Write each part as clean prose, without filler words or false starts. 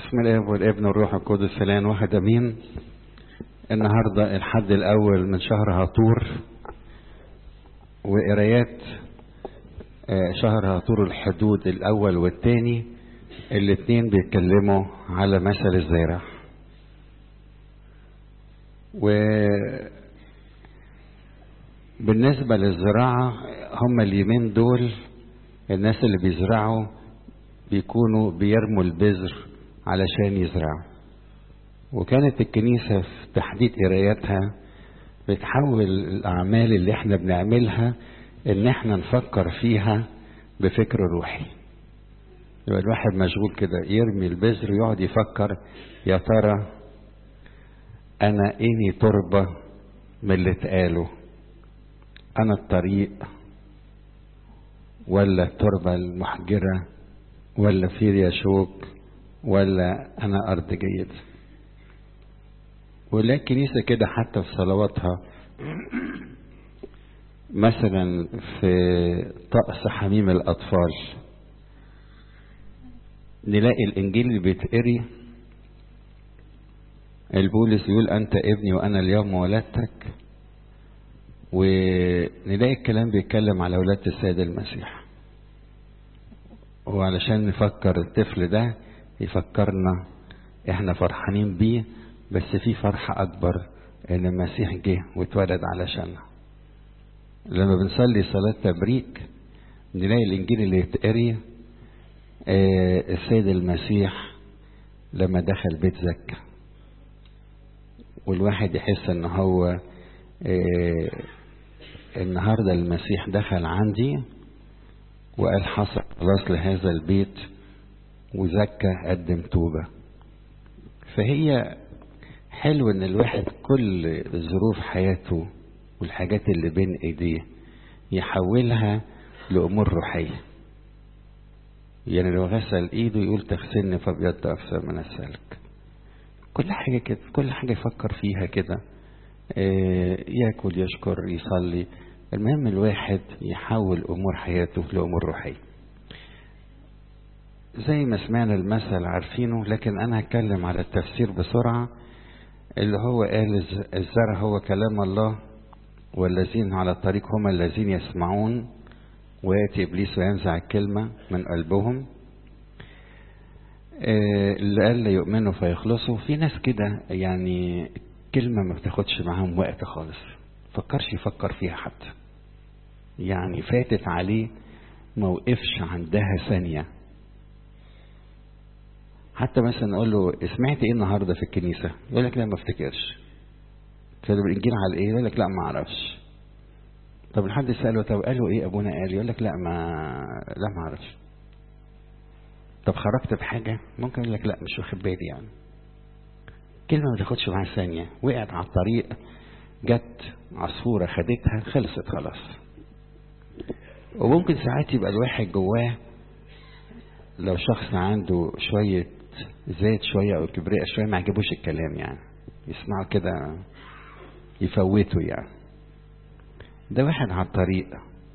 بسم الله والابن والروح القدس الان واحد امين. النهارده الحد الاول من شهر هطور، وقرايات شهر هطور الحدود الاول والثاني الاثنين بيتكلموا على مثل الزارع. وبالنسبه للزراعه هم اليومين دول الناس اللي بيزرعوا بيكونوا بيرموا البذر علشان يزرعوا، وكانت الكنيسة في تحديد قراياتها بتحول الأعمال اللي احنا بنعملها ان احنا نفكر فيها بفكر روحي. يبقى الواحد مشغول كده يرمي البذر ويقعد يفكر يا ترى انا اني تربة من اللي اتقاله، انا الطريق ولا التربة المحجرة ولا فيريا شوك ولا انا ارض جيد. ولا الكنيسة كده حتى في صلواتها مثلا في طقس حميم الاطفال نلاقي الانجيل اللي بيتقري البولس يقول انت ابني وانا اليوم ولدتك، ونلاقي الكلام بيتكلم على ولادة السيد المسيح. وعلشان نفكر الطفل ده يفكرنا احنا فرحانين بيه، بس في فرحة اكبر ان المسيح جه واتولد علشاننا. لما بنصلي صلاة تبريك نلاقي الانجيل اللي يتقري السيد المسيح لما دخل بيت زكا، والواحد يحس ان هو النهاردة المسيح دخل عندي وقال حصل خلاص لهذا البيت، وزكى قدم توبة. فهي حلو ان الواحد كل ظروف حياته والحاجات اللي بين ايديه يحولها لامور روحية. يعني لو غسل ايده يقول تغسلني فابيض اكثر من السلك. كل حاجة كده، كل حاجة يفكر فيها كده، ياكل يشكر يصلي. المهم الواحد يحول امور حياته لامور روحية. زي ما سمعنا المثل عارفينه، لكن انا هتكلم على التفسير بسرعة. اللي هو قال الزرع هو كلام الله، والذين على الطريق هم الذين يسمعون، ويأتي إبليس وينزع الكلمة من قلبهم. اللي قال لا يؤمنوا فيخلصوا. في ناس كده يعني كلمة ما بتاخدش معاهم وقت خالص، فكرش يفكر فيها حتى، يعني فاتت عليه ما وقفش عندها ثانية. حتى مثلا نقول له سمعت ايه النهارده في الكنيسة؟ يقول لك لا ما افتكرش. كده بالانجيل على ايه؟ يقول لك لا ما اعرفش. طب الحد سأله طب قالوا ايه ابونا قال؟ يقول لك لا ما اعرفش. طب خرجت بحاجة؟ ممكن يقول لك لا مش واخد بالي. يعني كلمة ما تاخدش معاها ثانية، وقعت على الطريق جت عصفورة خدتها خلصت خلاص. وممكن ساعات يبقى الواحد جواه لو شخص عنده شوية زيت شوية او كبرياء شوية ما عجبوش الكلام، يعني يسمعه كده يفوته. يعني ده واحد على الطريق،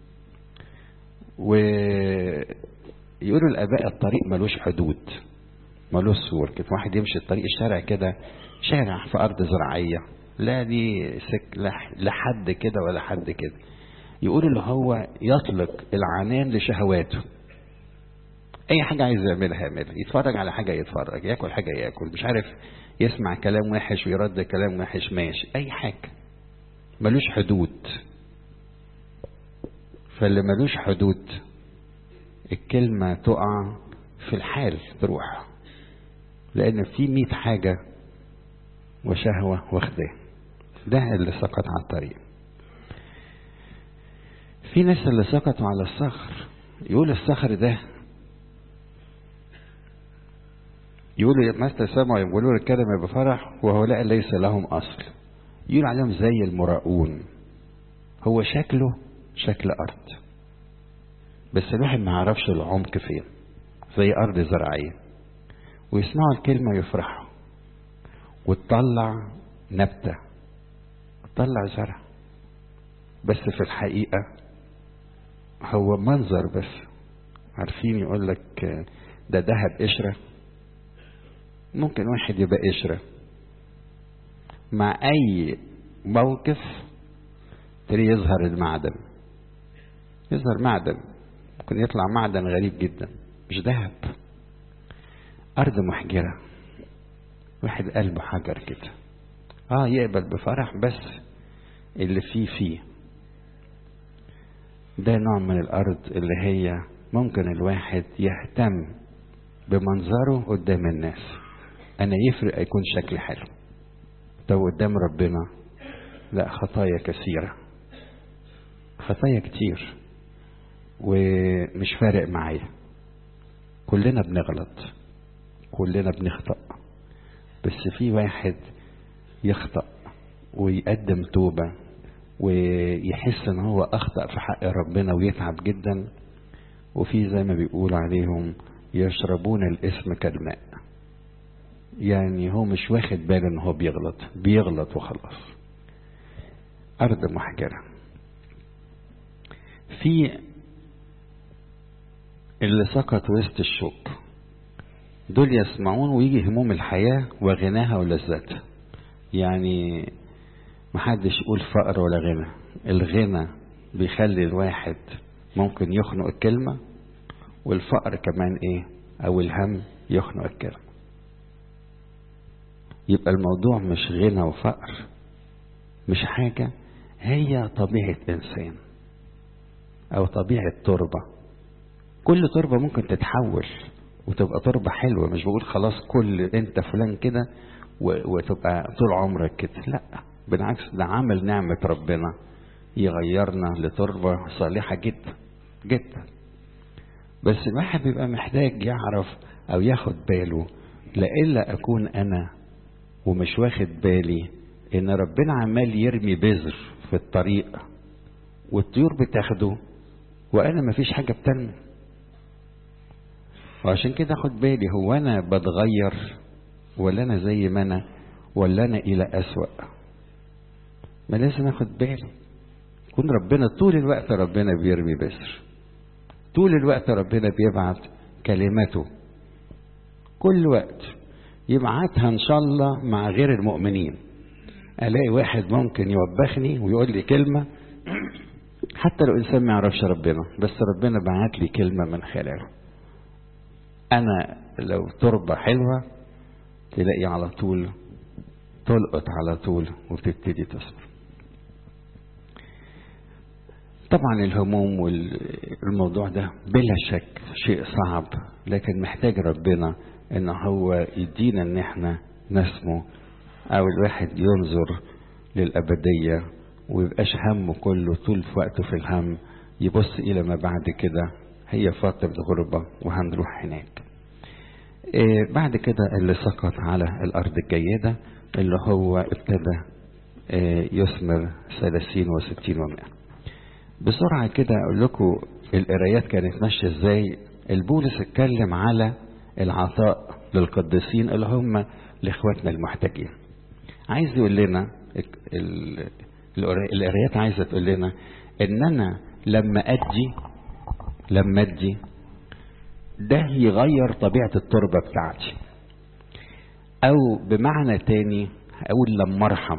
ويقولوا الآباء الطريق ملوش حدود ملوش سور كده. واحد يمشي الطريق الشارع كده شارع في أرض زراعية، لا دي لا حد كده ولا حد كده. يقول اللي هو يطلق العنان لشهواته، أي حاجة عايز يعملها يعملها، يتفرج على حاجة يتفرج، ياكل حاجة ياكل، مش عارف يسمع كلام وحش ويرد كلام وحش، ماشي أي حاجة، ملوش حدود. فاللي ملوش حدود الكلمة تقع في الحال تروح، لأن في 100 حاجة وشهوة واخداه. ده اللي سقط على الطريق. في ناس اللي سقطوا على الصخر. يقول الصخر ده، يقولوا مثل سمعوا يقولون الكلمة بفرح وهؤلاء ليس لهم أصل. يقول عليهم زي المراؤون، هو شكله شكل أرض بس الواحد ما يعرفش العمق فين، زي أرض زراعية، ويسمعوا الكلمة يفرحوا وتطلع نبتة تطلع زرع، بس في الحقيقة هو منظر بس. عارفين يقول لك ده ذهب قشرة، ممكن واحد يبقى قشرة، مع أي موقف تلاقيه يظهر المعدن، يظهر معدن، ممكن يطلع معدن غريب جدا مش ذهب. أرض محجرة، واحد قلبه حجر كده، يقبل بفرح بس اللي فيه. ده نوع من الأرض اللي هي ممكن الواحد يهتم بمنظره قدام الناس، أنا يفرق يكون شكل حلو. طب قدام ربنا لا، خطايا كثيرة، خطايا كتير، ومش فارق معايا. كلنا بنغلط، كلنا بنخطأ، بس في واحد يخطأ ويقدم توبة ويحس ان هو اخطأ في حق ربنا ويتعب جدا، وفي زي ما بيقول عليهم يشربون الاسم كالماء، يعني هو مش واخد باله ان هو بيغلط وخلاص. ارض محجرة. في اللي سقط وسط الشوك، دول يسمعون ويجي هموم الحياة وغناها ولذتها. يعني محدش يقول فقر ولا غنى، الغنى بيخلي الواحد ممكن يخنق الكلمة، والفقر كمان او الهم يخنق الكلمة. يبقى الموضوع مش غنى وفقر، مش حاجة، هي طبيعة انسان او طبيعة تربة. كل تربة ممكن تتحول وتبقى تربة حلوة، مش بقول خلاص كل انت فلان كده وتبقى طول عمرك كده، لا بالعكس، ده عمل نعمة ربنا يغيرنا لتربة صالحة جدا جدا. بس الواحد بيبقى محتاج يعرف او ياخد باله، لإلا اكون انا ومش واخد بالي ان ربنا عمال يرمي بذر في الطريق والطيور بتاخده وانا مفيش حاجة بتنمو. وعشان كده اخد بالي، هو انا بتغير ولا انا زي ما انا، ولا انا الى اسوأ؟ ما لازم اخد بالي. يكون ربنا طول الوقت ربنا بيرمي بذر، طول الوقت ربنا بيبعت كلماته، كل وقت يبعتها ان شاء الله مع غير المؤمنين. الاقي واحد ممكن يوبخني ويقول لي كلمة حتى لو انسان ما يعرفش ربنا، بس ربنا بعت لي كلمة من خلاله. انا لو تربة حلوة تلاقي على طول تلقط على طول وتبتدي تصبر. طبعا الهموم والموضوع ده بلا شك شيء صعب، لكن محتاج ربنا ان هو يدينا ان احنا نسمو، او الواحد ينظر للأبدية ويبقاش همه كله طول وقته في الهم، يبص الى ما بعد كده، هي فترة غربة وهنروح هناك. بعد كده اللي سقط على الأرض الجيدة اللي هو ابتدى يثمر 30 و60 و100. بسرعة كده أقول لكم القرايات كانت ماشية إزاي. البولس اتكلم على العطاء للقديسين اللي هم لإخواتنا المحتاجين. عايز يقول لنا القرايات عايزة تقول لنا إن أنا لما أدي ده يغير طبيعة التربة بتاعتي، او بمعنى تاني اقول لما ارحم،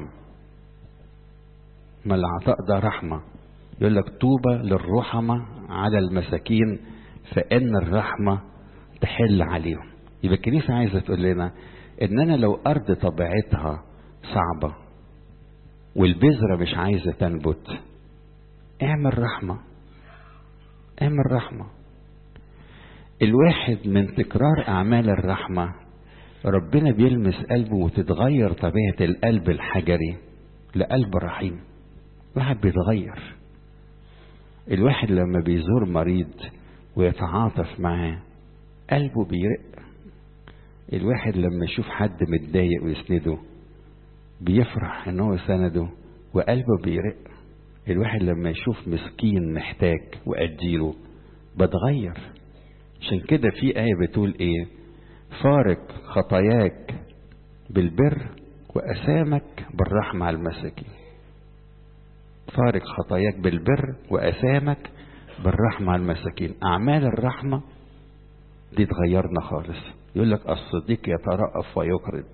ما العطاء ده رحمة. يقول لك طوبى للرحمة على المساكين فان الرحمة تحل عليهم. يبقى الكنيسة عايزة تقول لنا ان انا لو ارض طبيعتها صعبة والبذرة مش عايزة تنبت، اعمل رحمة، اعمل رحمة. الواحد من تكرار أعمال الرحمة ربنا بيلمس قلبه وتتغير طبيعة القلب الحجري لقلب رحيم. الواحد بيتغير. الواحد لما بيزور مريض ويتعاطف معاه قلبه بيرق. الواحد لما يشوف حد متضايق ويسنده بيفرح ان هو سنده وقلبه بيرق. الواحد لما يشوف مسكين محتاج وأديله بتغير. عشان كده في آية بتقول ايه؟ فارق خطاياك بالبر وأسامك بالرحمة على المساكين. فارق خطاياك بالبر وأسامك بالرحمة على المساكين. أعمال الرحمة دي تغيرنا خالص. يقول لك الصديق يترأف ويقرض.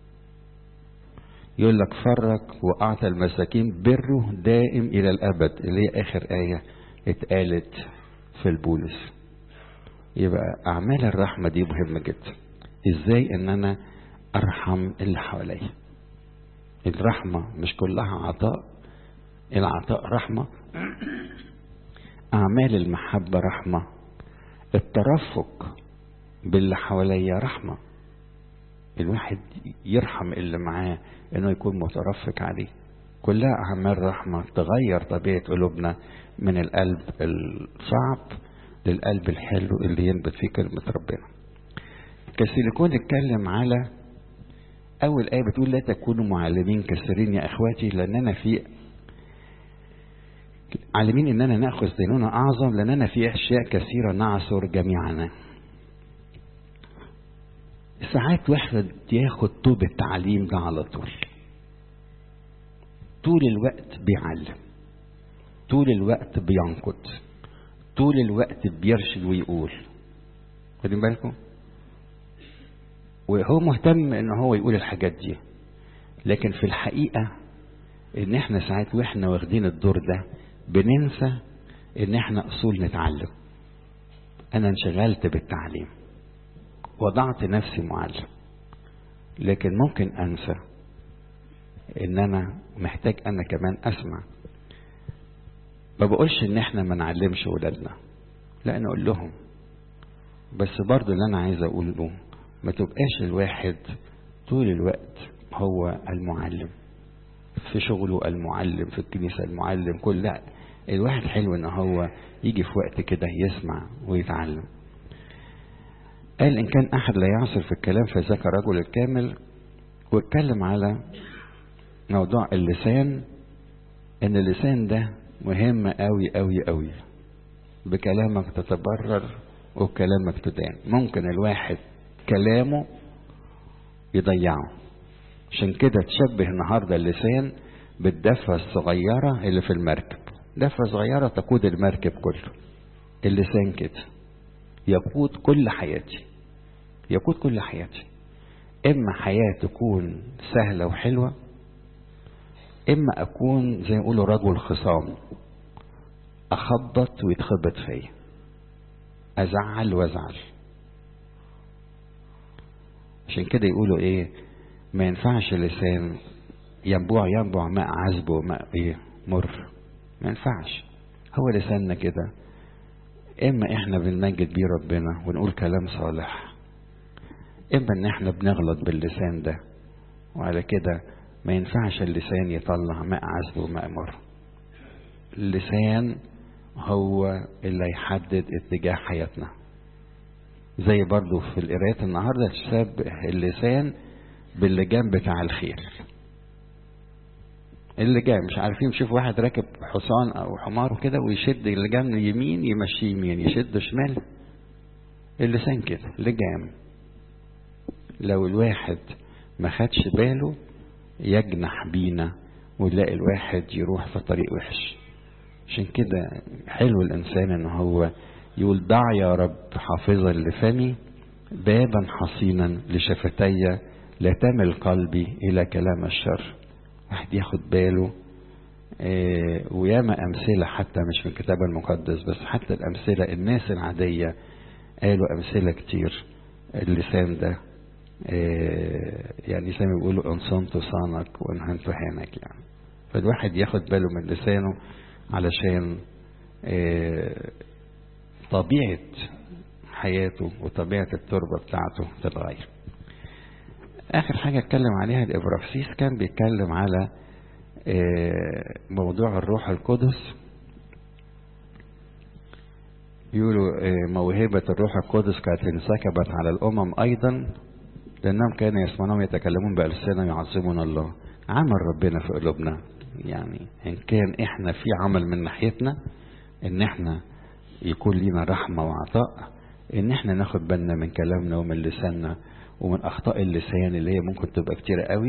يقول لك فرق وأعطى المساكين بره دائم إلى الأبد، اللي هي آخر آية اتقالت في البولس. يبقى أعمال الرحمة دي مهمة جدا. إزاي إن أنا أرحم اللي حواليا. الرحمة مش كلها عطاء، العطاء رحمة، أعمال المحبة رحمة، الترفق باللي حواليا رحمة. الواحد يرحم اللي معاه إنه يكون مترفق عليه. كلها أعمال رحمة تغير طبيعة قلوبنا من القلب الصعب للقلب الحلو اللي ينبت فيه كلمة ربنا. كسيليكون اتكلم على أول آية بتقول لا تكونوا معلمين كثيرين يا أخواتي، لأننا في عالمين إننا نأخذ ديننا أعظم، لأننا في أشياء كثيرة نعثر جميعنا. ساعات واحد ياخد طوب التعليم ده على طول الوقت بيعلم، طول الوقت بينقد، طول الوقت بيرشد ويقول. خدين بالكم؟ وهو مهتم ان هو يقول الحاجات دي، لكن في الحقيقة ان احنا ساعات واحنا واخدين الدور ده بننسى ان احنا اصول نتعلم. انا انشغلت بالتعليم، وضعت نفسي معلم، لكن ممكن انسى ان انا محتاج انا كمان اسمع. ما بقولش ان احنا ما نعلمش ولادنا، لا نقول لهم، بس برضو اللي انا عايز اقوله ما تبقاش الواحد طول الوقت هو المعلم في شغله، المعلم في الكنيسة، المعلم كل. لا، الواحد حلو ان هو يجي في وقت كده يسمع ويتعلم. قال ان كان احد لا يعصر في الكلام فذاك الرجل الكامل. واتكلم على موضوع اللسان، ان اللسان ده مهم قوي قوي قوي. بكلامك تتبرر وبكلامك تدان. ممكن الواحد كلامه يضيعه. عشان كده تشبه النهارده اللسان بالدفة الصغيرة اللي في المركب. دفة صغيرة تقود المركب كله. اللسان كده يقود كل حياتي، يقود كل حياتي. اما حياة تكون سهلة وحلوة، اما اكون زي ما يقولوا رجل خصام، اخبط ويتخبط فيا، ازعل وازعل. عشان كده يقولوا ايه، ما ينفعش اللسان ينبوع ماء عذب وماء ايه مر. ما ينفعش. هو لساننا كده، اما احنا بنمجد بيه ربنا ونقول كلام صالح، اما ان احنا بنغلط باللسان ده. وعلى كده ما ينفعش اللسان يطلع ماء عذب وماء مر. اللسان هو اللي يحدد اتجاه حياتنا. زي برضو في القراءات النهارده تشبه اللسان باللجام بتاع الخيل. اللجام مش عارفين، شوف واحد راكب حصان او حمار كده ويشد اللجام يمين يمشي يمين، يشد شمال. اللسان كده لجام، لو الواحد ما خدش باله يجنح بينا ويلاقي الواحد يروح في طريق وحش. عشان كده حلو الانسان ان هو يقول دع يا رب حافظا لفمي بابا حصينا لشفتي لا تمل قلبي الى كلام الشر. واحد ياخد باله. وياما امثله حتى مش في الكتاب المقدس بس، حتى الامثله الناس العاديه قالوا امثله كتير. اللسان ده يعني زي ما بيقولوا ان صنت صانك وان هنت هانك يعني. فالواحد ياخد باله من لسانه علشان طبيعة حياته وطبيعة التربة بتاعته تتغير. آخر حاجة اتكلم عليها الإبراكسيس، كان بيتكلم على موضوع الروح القدس. يقولوا موهبة الروح القدس كانت انسكبت على الأمم أيضا، لأنهم كانوا يسمعون يتكلمون بألسنة يعظمون الله. عمل ربنا في قلوبنا، يعني إن كان إحنا في عمل من ناحيتنا إن إحنا يكون لنا رحمة وعطاء، إن إحنا ناخد بالنا من كلامنا ومن لساننا ومن أخطاء اللسان اللي هي ممكن تبقى كتيرة قوي.